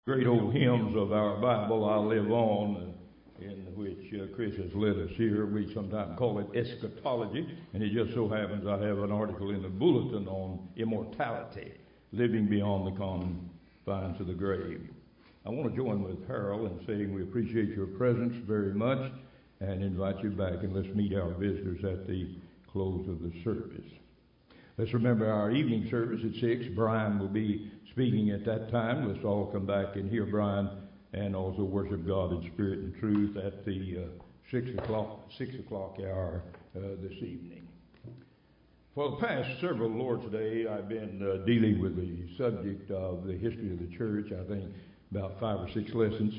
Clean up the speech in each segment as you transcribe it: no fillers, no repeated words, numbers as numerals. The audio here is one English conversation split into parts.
great old hymns of our Bible, I Live On, in which Chris has led us here. We sometimes call it eschatology, and it just so happens I have an article in the bulletin on immortality, living beyond the confines of the grave. I want to join with Harold in saying we appreciate your presence very much and invite you back, and let's meet our visitors at the close of the service. Let's remember our evening service at 6. Brian will be speaking at that time. Let's all come back and hear Brian and also worship God in spirit and truth at the 6 o'clock hour this evening. For the past several Lord's Day, I've been dealing with the subject of the history of the church. I think about 5 or 6 lessons.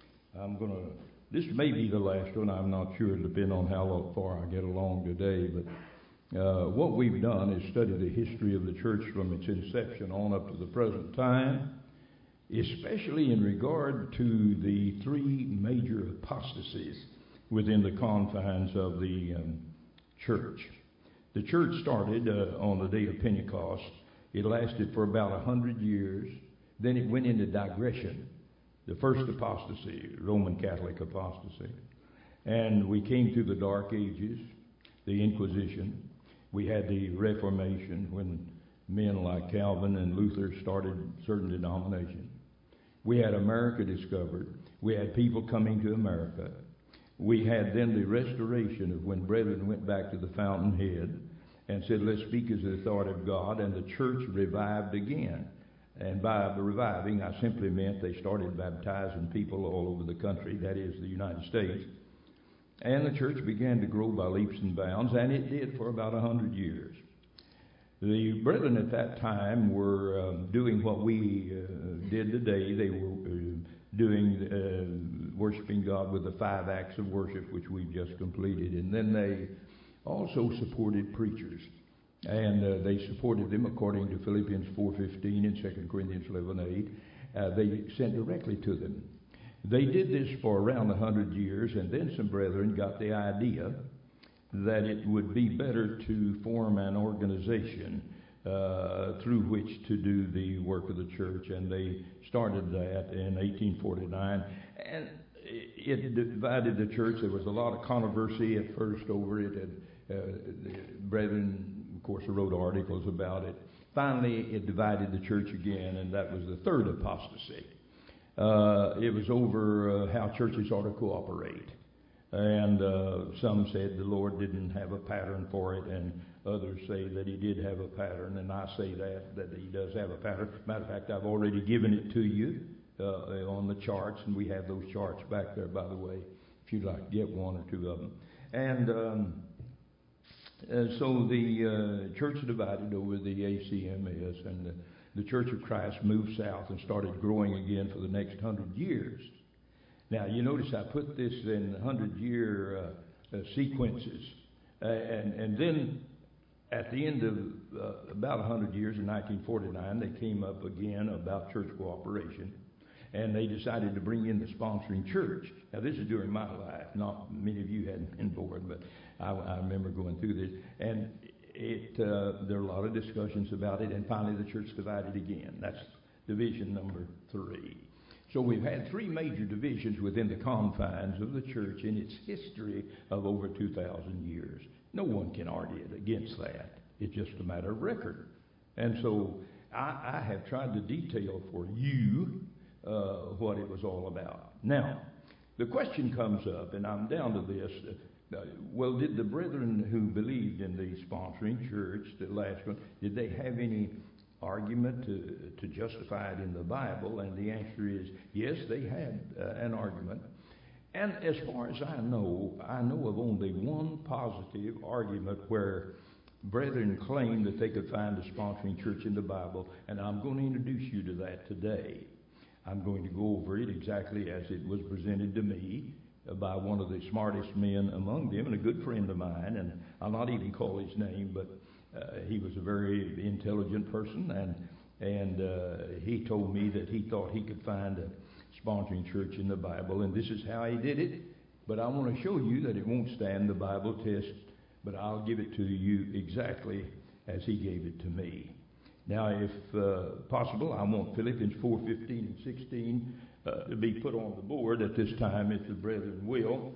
This may be the last one. I'm not sure, depending on how far I get along today. But what we've done is study the history of the church from its inception on up to the present time, especially in regard to the 3 major apostasies within the confines of the church. The church started on the day of Pentecost. It lasted for about 100 years. Then it went into digression. The first apostasy, Roman Catholic apostasy. And we came through the Dark Ages, the Inquisition. We had the Reformation, when men like Calvin and Luther started certain denominations. We had America discovered. We had people coming to America. We had then the restoration of when brethren went back to the fountainhead and said, let's speak as the authority of God, and the church revived again. And by reviving, I simply meant they started baptizing people all over the country, that is the United States. And the church began to grow by leaps and bounds, and it did for about 100 years. The brethren at that time were doing what we did today. They were doing worshiping God with the 5 acts of worship, which we've just completed. And then they also supported preachers. And they supported them according to Philippians 4:15 and 2 Corinthians 11:8. They sent directly to them. They did this for around 100 years, and then some brethren got the idea that it would be better to form an organization through which to do the work of the church, and they started that in 1849. And it divided the church. There was a lot of controversy at first over it, and the brethren, of course, wrote articles about it. Finally, it divided the church again, and that was the third apostasy. It was over how churches ought to cooperate. And some said the Lord didn't have a pattern for it, and others say that he did have a pattern, and I say that he does have a pattern. Matter of fact, I've already given it to you on the charts, and we have those charts back there, by the way, if you'd like to get 1 or 2 of them. And so the church divided over the ACMS, and the Church of Christ moved south and started growing again for the next 100 years. Now, you notice I put this in 100-year sequences. And then at the end of about 100 years, in 1949, they came up again about church cooperation. And they decided to bring in the sponsoring church. Now, this is during my life. Not many of you hadn't been born, but I remember going through this. And there are a lot of discussions about it. And finally, the church divided again. That's division number 3. So we've had 3 major divisions within the confines of the church in its history of over 2,000 years. No one can argue against that. It's just a matter of record. And so I have tried to detail for you what it was all about. Now, the question comes up, and I'm down to this. Well, did the brethren who believed in the sponsoring church, the last one, did they have any argument to justify it in the Bible? And the answer is yes, they had an argument. And as far as I know of only one positive argument where brethren claimed that they could find a sponsoring church in the Bible, and I'm going to introduce you to that today. I'm going to go over it exactly as it was presented to me by one of the smartest men among them, and a good friend of mine, and I'll not even call his name, but he was a very intelligent person, and he told me that he thought he could find a sponsoring church in the Bible, and this is how he did it. But I want to show you that it won't stand the Bible test, but I'll give it to you exactly as he gave it to me. Now, if possible, I want Philippians 4:15 and 16 to be put on the board at this time, if the brethren will.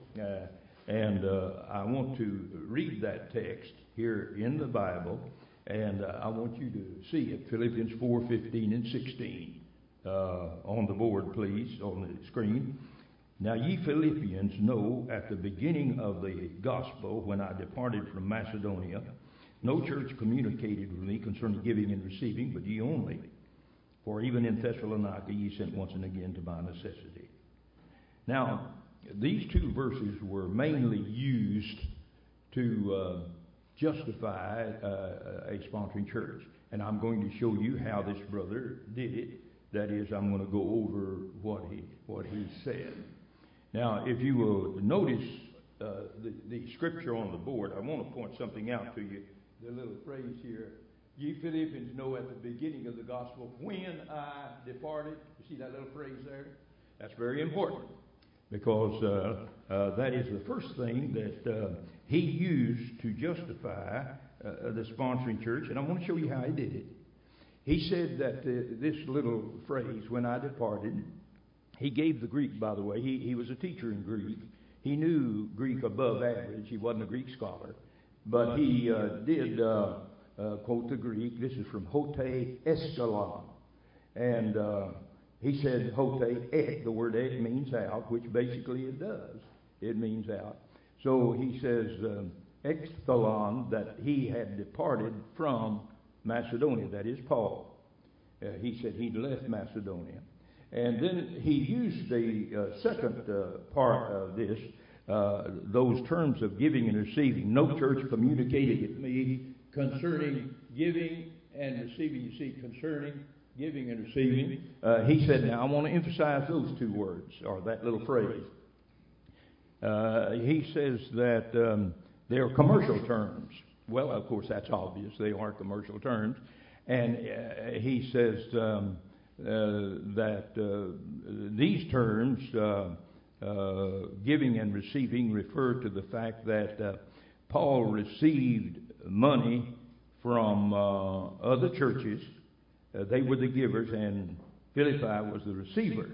And I want to read that text here in the Bible, and I want you to see it, Philippians 4:15 and 16, on the board, please, on the screen. Now ye Philippians know at the beginning of the gospel, when I departed from Macedonia, no church communicated with me concerning giving and receiving, but ye only. For even in Thessalonica ye sent once and again to my necessity. Now, these two verses were mainly used to justify a sponsoring church. And I'm going to show you how this brother did it. That is, I'm going to go over what he said. Now, if you will notice the scripture on the board, I want to point something out to you. The little phrase here, ye Philippians know at the beginning of the gospel, when I departed. You see that little phrase there? That's very important, because that is the first thing that he used to justify the sponsoring church, and I want to show you how he did it. He said that this little phrase, when I departed, he gave the Greek, by the way. He was a teacher in Greek. He knew Greek above average. He wasn't a Greek scholar, but he did quote the Greek. This is from Hote Eskalon, and he said Hote ek. The word ek means out, which basically it does. It means out. So he says Eskalon, that he had departed from Macedonia. That is Paul. He said he'd left Macedonia. And then he used the second part of this, those terms of giving and receiving. No church communicated with me concerning giving and receiving. You see, concerning giving and receiving. He said, now I want to emphasize those two words, or that little phrase. He says that they're commercial terms. Well, of course, that's obvious. They are commercial terms. And he says that these terms, giving and receiving, refer to the fact that Paul received money from other churches. They were the givers, and Philippi was the receiver.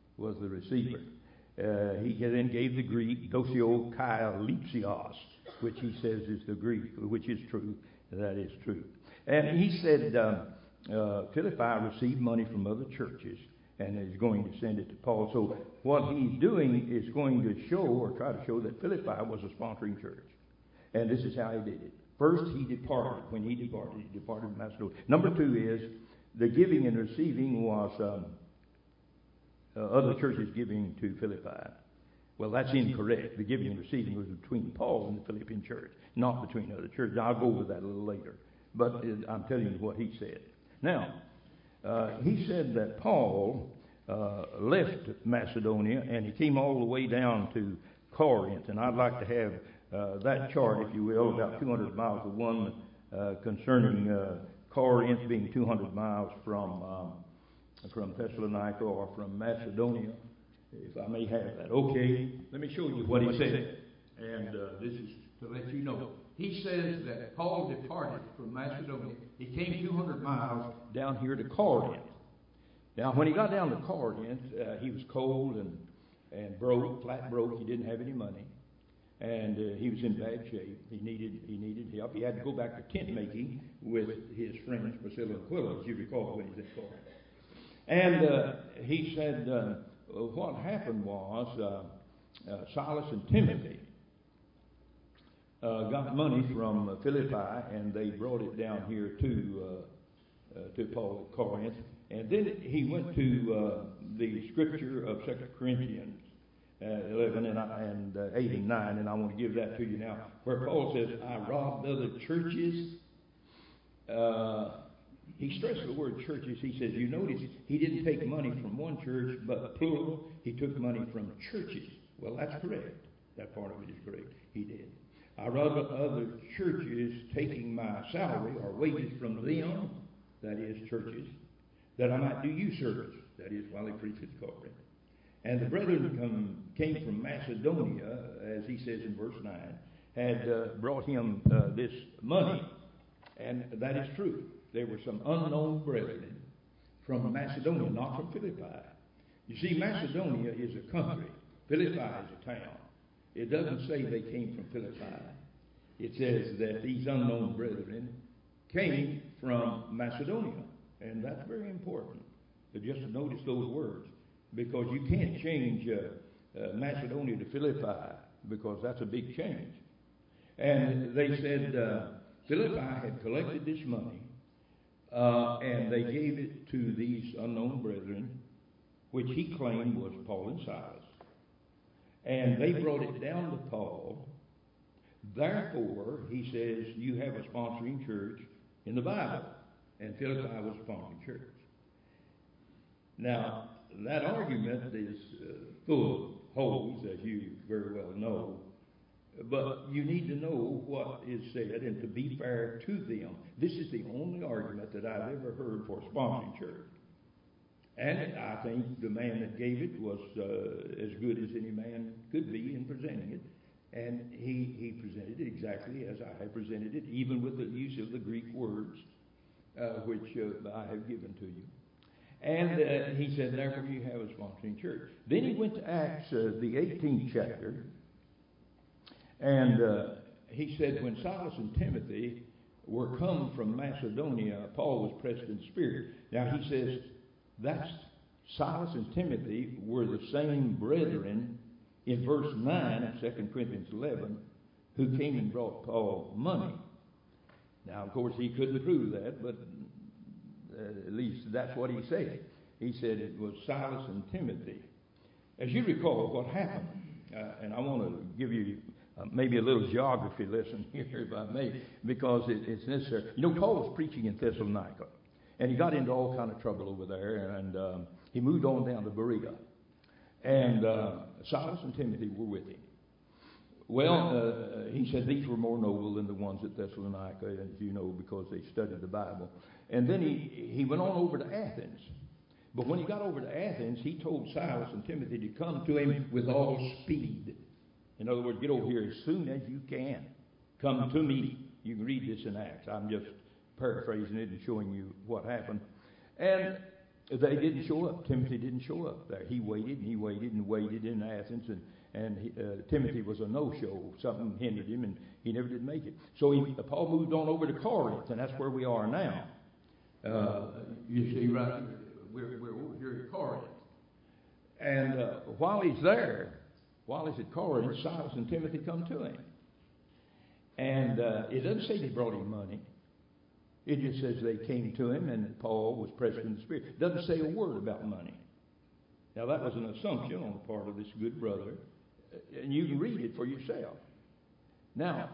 He then gave the Greek dosio kai lipsios, which he says is the Greek, which is true. That is true. And he said Philippi received money from other churches and is going to send it to Paul. So what he's doing is going to show, or try to show, that Philippi was a sponsoring church. And this is how he did it. First, he departed. When he departed from Macedonia. Number two is the giving and receiving was other churches giving to Philippi. Well, that's incorrect. The giving and receiving was between Paul and the Philippian church, not between other churches. I'll go over that a little later. But I'm telling you what he said. Now, he said that Paul left Macedonia and he came all the way down to Corinth. And I'd like to have that chart, if you will, about 200 miles of one concerning Corinth being 200 miles from Thessalonica or from Macedonia, if I may have that. Okay, let me show you what he said. And this is to let you know. He says that Paul departed from Macedonia. He came 200 miles down here to Corinth. Now, when he got down to Corinth, he was cold and broke, flat broke. He didn't have any money. And he was in bad shape. He needed help. He had to go back to tent making with his friends Priscilla and Aquila, as you recall, when he was in Corinth. And he said what happened was Silas and Timothy got money from Philippi, and they brought it down here to Paul at Corinth. And then he went to the scripture of 2 Corinthians 11 and 8 and 9, and I want to give that to you now, where Paul says, I robbed other churches. He stressed the word churches. He says, you notice he didn't take money from one church, but plural, he took money from churches. Well, that's correct. That part of it is correct. He did. I robbed other churches, taking my salary or wages from them, that is churches, that I might do you service, that is while he preached at Corinth. And the brethren came from Macedonia, as he says in verse 9, had brought him this money, and that is true. there were some unknown brethren from Macedonia, not from Philippi. You see, Macedonia is a country. Philippi is a town. It doesn't say they came from Philippi. It says that these unknown brethren came from Macedonia. And that's very important, to just notice those words, because you can't change Macedonia to Philippi, because that's a big change. And they said Philippi had collected this money, and they gave it to these unknown brethren, which he claimed was Paul and Silas. And they brought it down to Paul. Therefore, he says, you have a sponsoring church in the Bible. And Philippi was a sponsoring church. Now, that argument is full of holes, as you very well know. But you need to know what is said and to be fair to them. This is the only argument that I've ever heard for a sponsoring church. And I think the man that gave it was as good as any man could be in presenting it. And he presented it exactly as I have presented it, even with the use of the Greek words, which I have given to you. And he said, therefore you have a sponsoring church. Then he went to Acts, the 18th chapter, and he said, when Silas and Timothy were come from Macedonia, Paul was pressed in spirit. Now he says, that's Silas and Timothy were the same brethren in verse 9 of 2 Corinthians 11 who came and brought Paul money. Now, of course, he couldn't prove that, but at least that's what he said. He said it was Silas and Timothy. As you recall, what happened, and I want to give you maybe a little geography lesson here, if I may, because it's necessary. You know, Paul was preaching in Thessalonica, and he got into all kind of trouble over there, and he moved on down to Berea. And Silas and Timothy were with him. Well, he said these were more noble than the ones at Thessalonica, as you know, because they studied the Bible. And then he went on over to Athens. But when he got over to Athens, he told Silas and Timothy to come to him with all speed. In other words, get over here as soon as you can. Come to me. You can read this in Acts. I'm just paraphrasing it and showing you what happened. And they didn't show up. Timothy didn't show up there. He waited and he waited and waited in Athens, and Timothy was a no-show. Something hindered him, and he never did make it. So Paul moved on over to Corinth, and that's where we are now. You see, right? We're over here at Corinth. And while he's there, while he's at Corinth, Silas and Timothy come to him. And it doesn't say they brought him money. It just says they came to him and Paul was pressed in the spirit. It doesn't say a word about money. Now that was an assumption on the part of this good brother. And you can read it for yourself. Now,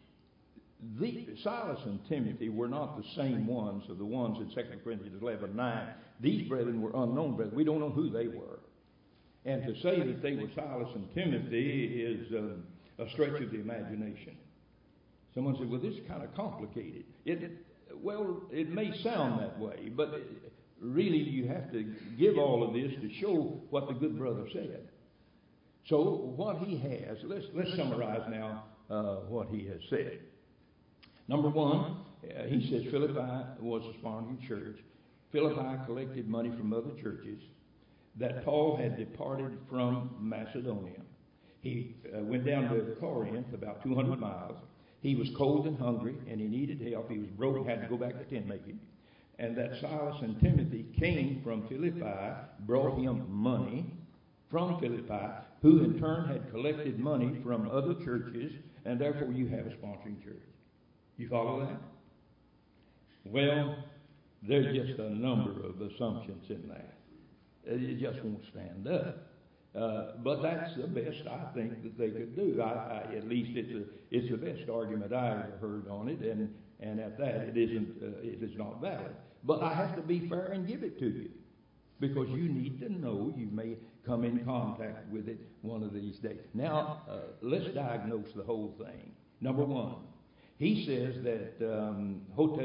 Silas and Timothy were not the same ones of the ones in 2 Corinthians 11:9. These brethren were unknown brethren. We don't know who they were. And to say that they were Silas and Timothy is a stretch of the imagination. Someone said, well, this is kind of complicated. Well, it may sound that way, but really you have to give all of this to show what the good brother said. So what he has, let's summarize now what he has said. Number one, he says Philippi was a sponsoring church. Philippi collected money from other churches. That Paul had departed from Macedonia. He went down to Corinth, about 200 miles. He was cold and hungry, and he needed help. He was broke, had to go back to tent making. And that Silas and Timothy came from Philippi, brought him money from Philippi, who in turn had collected money from other churches, and therefore you have a sponsoring church. You follow that? Well, there's just a number of assumptions in that. It just won't stand up. But that's the best I think that they could do. At least it's the best argument I ever heard on it, and at that it is not valid. But I have to be fair and give it to you, because you need to know. You may come in contact with it one of these days. Now let's diagnose the whole thing. Number one, he says that hote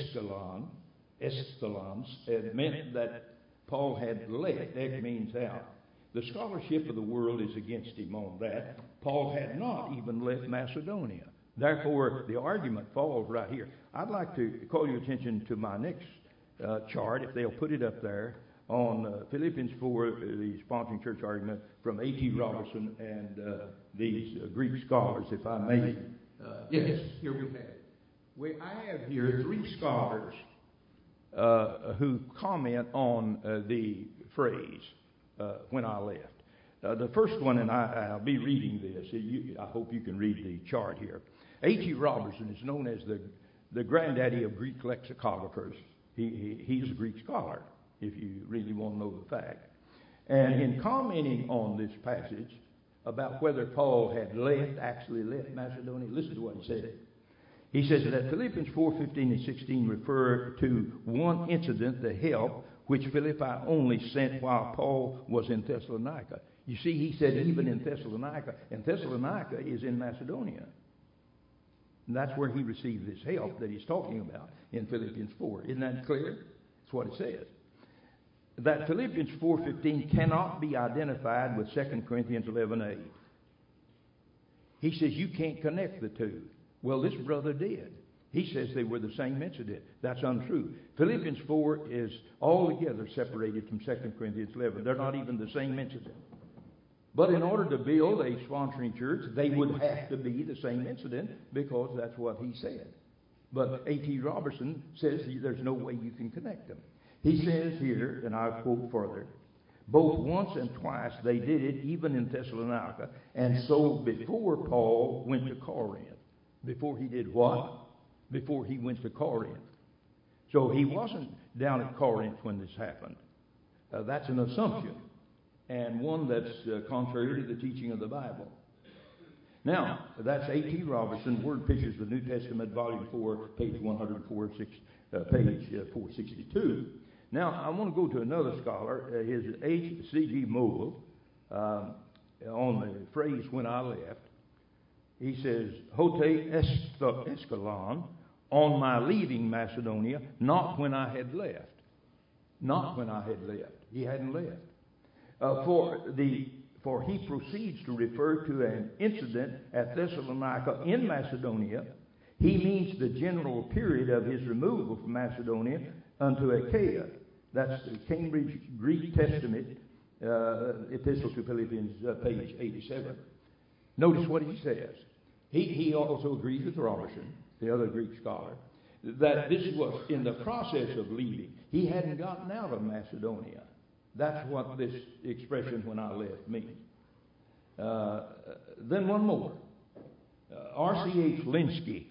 eskalons meant that Paul had left. Ek means out. The scholarship of the world is against him on that. Paul had not even left Macedonia. Therefore, the argument falls right here. I'd like to call your attention to my next chart, if they'll put it up there, on Philippians 4, the sponsoring church argument from A.T. Robertson and these Greek scholars, if I may. Yes, here we have it. I have here three scholars who comment on the phrase, when I left. The first one, and I'll be reading this. I hope you can read the chart here. A.T. Robertson is known as the granddaddy of Greek lexicographers. He's a Greek scholar, if you really want to know the fact. And in commenting on this passage about whether Paul had actually left Macedonia, listen to what he said. He says that Philippians 4:15 and 16 refer to one incident, the help, which Philippi only sent while Paul was in Thessalonica. You see, he said even in Thessalonica, and Thessalonica is in Macedonia. And that's where he received this help that he's talking about in Philippians 4. Isn't that clear? That's what it says. That Philippians 4:15 cannot be identified with 2 Corinthians 11:8. He says you can't connect the two. Well, this brother did. He says they were the same incident. That's untrue. Philippians 4 is altogether separated from 2 Corinthians 11. They're not even the same incident. But in order to build a sponsoring church, they would have to be the same incident because that's what he said. But A.T. Robertson says there's no way you can connect them. He says here, and I'll quote further, both once and twice they did it, even in Thessalonica, and so before Paul went to Corinth. Before he did what? Before he went to Corinth. So he wasn't down at Corinth when this happened. That's an assumption, and one that's contrary to the teaching of the Bible. Now, that's A.T. Robertson, Word Pictures of the New Testament, Volume 4, page 104, page 462. Now, I want to go to another scholar, his C.G. Moule, on the phrase, when I left. He says, Hote eskalon, on my leaving Macedonia, not when I had left. Not when I had left. He hadn't left. For he proceeds to refer to an incident at Thessalonica in Macedonia. He means the general period of his removal from Macedonia unto Achaia. That's the Cambridge Greek Testament, Epistle to Philippians, page 87. Notice what he says. He also agrees with Robertson, the other Greek scholar, that this was in the process of leaving. He hadn't gotten out of Macedonia. That's what this expression, when I left, means. Then one more. R.C.H. Linsky,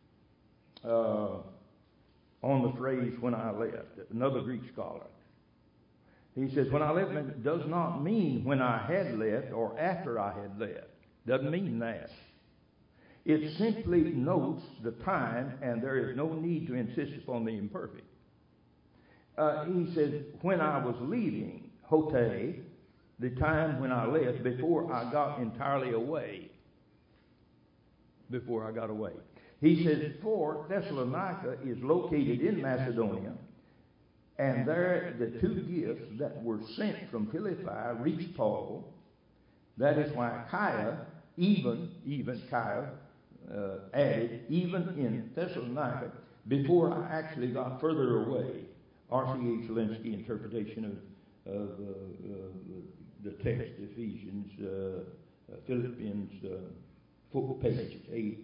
on the phrase, when I left, another Greek scholar. He says, when I left does not mean when I had left or after I had left. Doesn't mean that. It simply notes the time, and there is no need to insist upon the imperfect. He says, when I was leaving, Hote, the time when I left, before I got entirely away. Before I got away. He says, for Thessalonica is located in Macedonia, and there the two gifts that were sent from Philippi reached Paul. That is why Achaia, even Achaia, added, even in Thessalonica, before I actually got further away. R.C.H. Linsky interpretation of the text, Ephesians, Philippians, page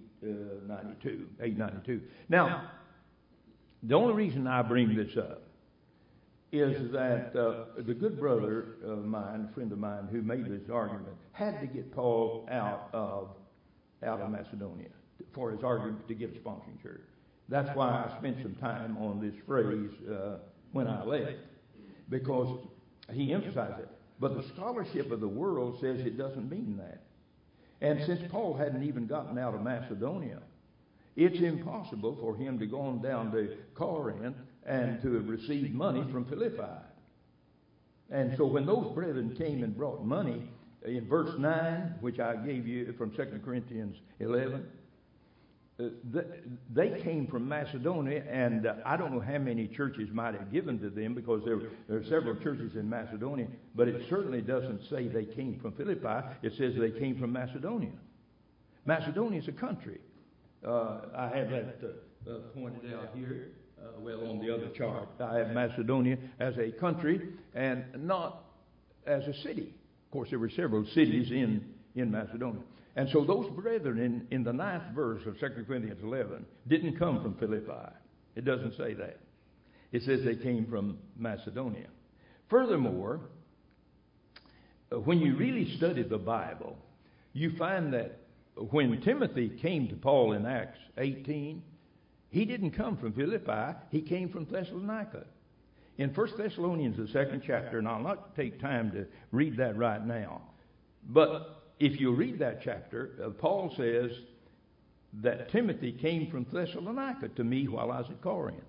892. Now, the only reason I bring this up is that the good brother of mine, a friend of mine who made this argument, had to get Paul out of Macedonia for his argument to get a sponsoring church. That's why I spent some time on this phrase, when I left, because he emphasized it. But the scholarship of the world says it doesn't mean that. And since Paul hadn't even gotten out of Macedonia, it's impossible for him to go on down to Corinth and to have received money from Philippi. And so when those brethren came and brought money, in verse 9, which I gave you from 2 Corinthians 11, they came from Macedonia, and I don't know how many churches might have given to them, because there are several churches in Macedonia, but it certainly doesn't say they came from Philippi. It says they came from Macedonia. Macedonia is a country. I have that pointed out here. On the other chart, I have Macedonia as a country and not as a city. Of course, there were several cities in Macedonia. And so those brethren in the 9th verse of 2 Corinthians 11 didn't come from Philippi. It doesn't say that. It says they came from Macedonia. Furthermore, when you really study the Bible, you find that when Timothy came to Paul in Acts 18, he didn't come from Philippi. He came from Thessalonica. In 1 Thessalonians, the 2nd chapter, and I'll not take time to read that right now, but if you read that chapter, Paul says that Timothy came from Thessalonica to me while I was at Corinth.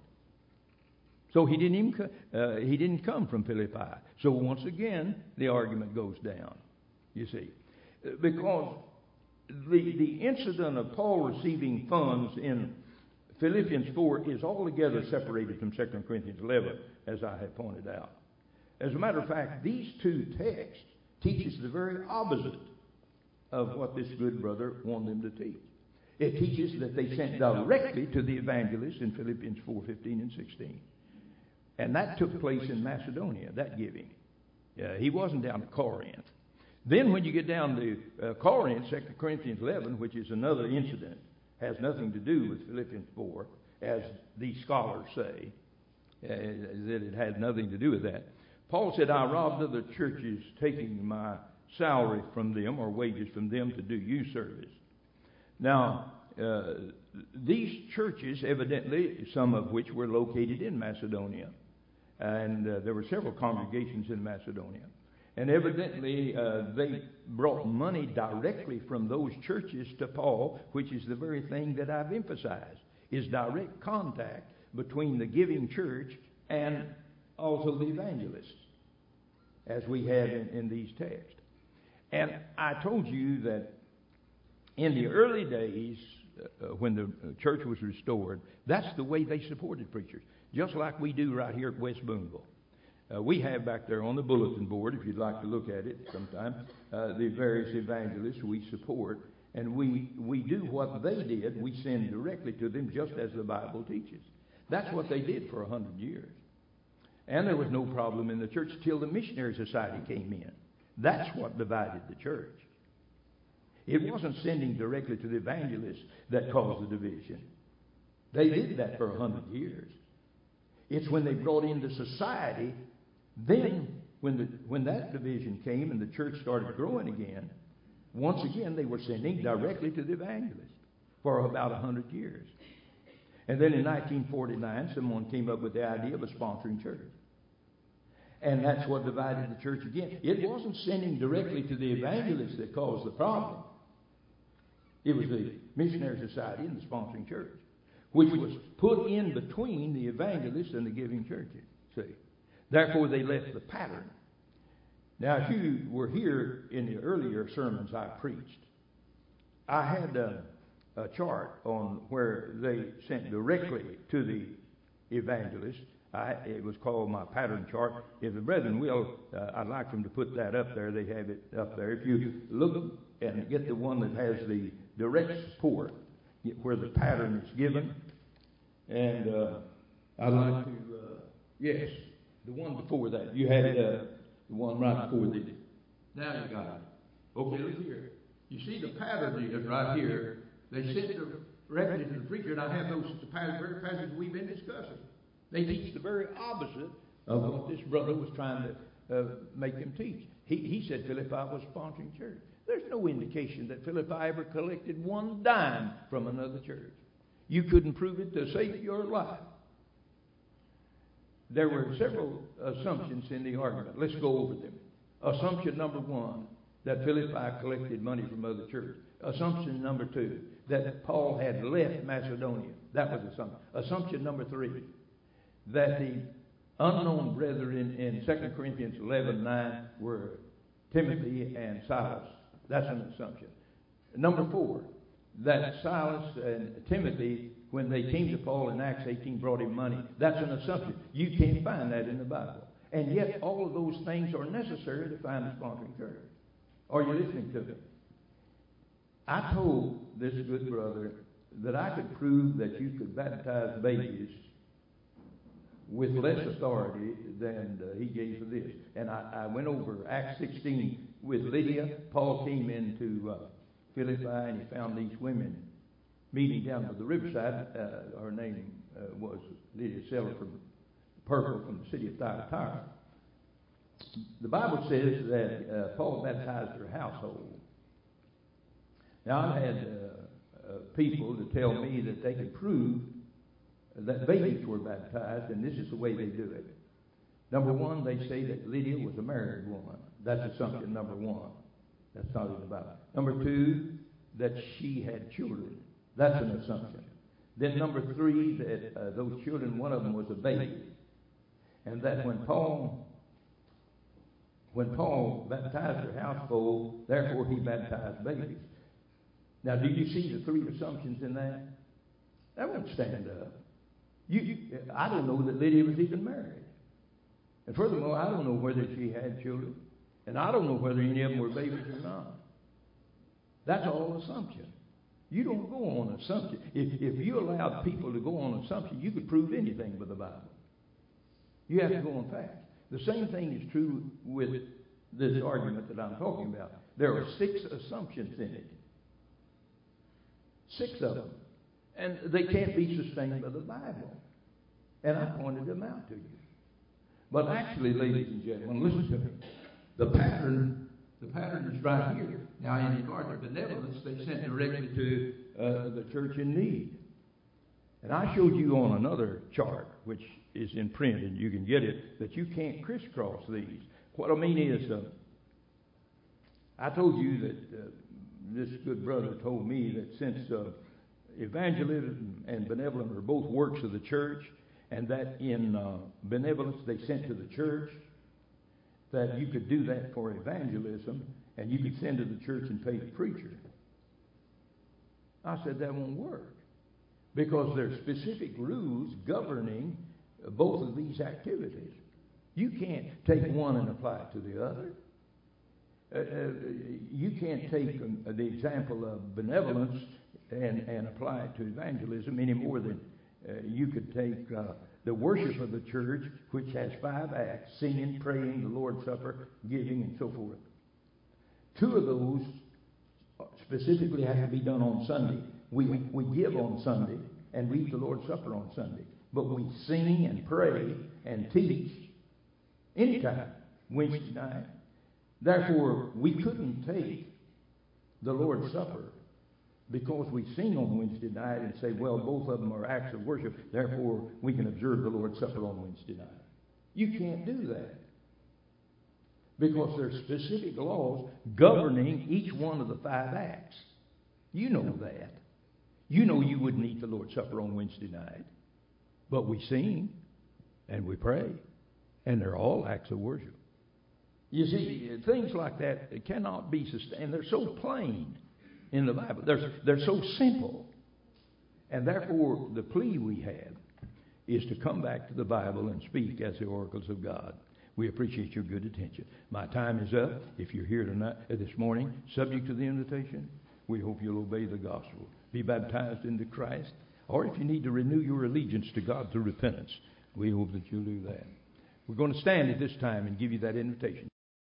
So he didn't come from Philippi. So once again, the argument goes down, you see. Because the incident of Paul receiving funds in Philippians 4 is altogether separated from 2 Corinthians 11, as I have pointed out. As a matter of fact, these two texts teach us the very opposite of what this good brother wanted them to teach. It teaches that they sent directly to the evangelists in Philippians 4:15 and 16. And that took place in Macedonia, that giving. He wasn't down at Corinth. Then when you get down to Corinth, 2 Corinthians 11, which is another incident, has nothing to do with Philippians 4, as these scholars say, that it had nothing to do with that. Paul said, I robbed other churches, taking my salary from them or wages from them to do you service. Now, these churches, evidently, some of which were located in Macedonia, and there were several congregations in Macedonia. And evidently, they brought money directly from those churches to Paul, which is the very thing that I've emphasized, is direct contact between the giving church and also the evangelists, as we have in these texts. And I told you that in the early days, when the church was restored, that's the way they supported preachers, just like we do right here at West Boonville. We have back there on the bulletin board, if you'd like to look at it sometime, the various evangelists we support, and we do what they did. We send directly to them, just as the Bible teaches. That's what they did for 100 years. And there was no problem in the church till the Missionary Society came in. That's what divided the church. It wasn't sending directly to the evangelists that caused the division. They did that for 100 years. It's when they brought into society, then when that division came and the church started growing again, once again they were sending directly to the evangelists for about 100 years. And then in 1949, someone came up with the idea of a sponsoring church. And that's what divided the church again. It wasn't sending directly to the evangelists that caused the problem. It was the Missionary Society and the sponsoring church, which was put in between the evangelists and the giving churches. See? Therefore, they left the pattern. Now, if you were here in the earlier sermons I preached, I had a chart on where they sent directly to the evangelists. It was called my pattern chart. If the brethren will, I'd like them to put that up there. They have it up there. If you look and get the one that has the direct support, where the pattern is given, and I'd like to, yes, the one before that. You had the one right before the. Now you got it. Okay, look here. You see the pattern is right here. They sent directly to the preacher, and I have those the passages we've been discussing. They teach the very opposite of what this brother was trying to make them teach. He said Philippi was sponsoring church. There's no indication that Philippi ever collected one dime from another church. You couldn't prove it to save your life. There were several assumptions in the argument. Let's go over them. Assumption number one, that Philippi collected money from other churches. Assumption number two, that Paul had left Macedonia. That was assumption. Assumption number three, that the unknown brethren in 2 Corinthians 11:9 were Timothy and Silas. That's an assumption. Number four, that Silas and Timothy, when they came to Paul in Acts 18, brought him money. That's an assumption. You can't find that in the Bible. And yet all of those things are necessary to find a sponsoring church. Are you listening to me? I told this good brother that I could prove that you could baptize babies with less authority than he gave for this. And I went over Acts 16 with Lydia. Paul came into Philippi and he found these women meeting down by the riverside. Her name was Lydia Seller from Purple from the city of Thyatira. The Bible says that Paul baptized her household. Now, I've had people to tell me that they can prove that babies were baptized, and this is the way they do it. Number one, they say that Lydia was a married woman. That's assumption number one. That's not in the Bible. Number two, that she had children. That's an assumption. Then number three, that those children, one of them was a baby. And that when Paul baptized her household, therefore he baptized babies. Now, do you see the three assumptions in that? That won't stand up. I don't know that Lydia was even married. And furthermore, I don't know whether she had children. And I don't know whether any of them were babies or not. That's all assumption. You don't go on assumption. If you allowed people to go on assumption, you could prove anything with the Bible. You have to go on facts. The same thing is true with this argument that I'm talking about. There are 6 assumptions in it. 6 of them. And they can't be sustained by the Bible. And I pointed them out to you. But actually, ladies and gentlemen, listen to me. The pattern is right here. Now, in regard to benevolence, they sent directly to the church in need. And I showed you on another chart, which is in print, and you can get it, that you can't crisscross these. What I mean is, I told you that this good brother told me that since evangelism and benevolence are both works of the church, and that in benevolence they sent to the church, that you could do that for evangelism, and you could send to the church and pay the preacher. I said that won't work, because there are specific rules governing both of these activities. You can't take one and apply it to the other. You can't take the example of benevolence and apply it to evangelism any more than you could take the worship of the church, which has 5 acts: singing, praying, the Lord's Supper, giving, and so forth. 2 of those specifically have to be done on Sunday. We give on Sunday and read the Lord's Supper on Sunday. But we sing and pray and teach anytime, Wednesday night. Therefore, we couldn't take the Lord's Supper because we sing on Wednesday night and say, well, both of them are acts of worship, therefore we can observe the Lord's Supper on Wednesday night. You can't do that, because there are specific laws governing each one of the 5 acts. You know that. You know you wouldn't eat the Lord's Supper on Wednesday night, but we sing and we pray, and they're all acts of worship. You see, things like that cannot be sustained. They're so plain in the Bible. They're so simple. And therefore, the plea we have is to come back to the Bible and speak as the oracles of God. We appreciate your good attention. My time is up. If you're here tonight, this morning, subject to the invitation, we hope you'll obey the gospel. Be baptized into Christ. Or if you need to renew your allegiance to God through repentance, we hope that you'll do that. We're going to stand at this time and give you that invitation.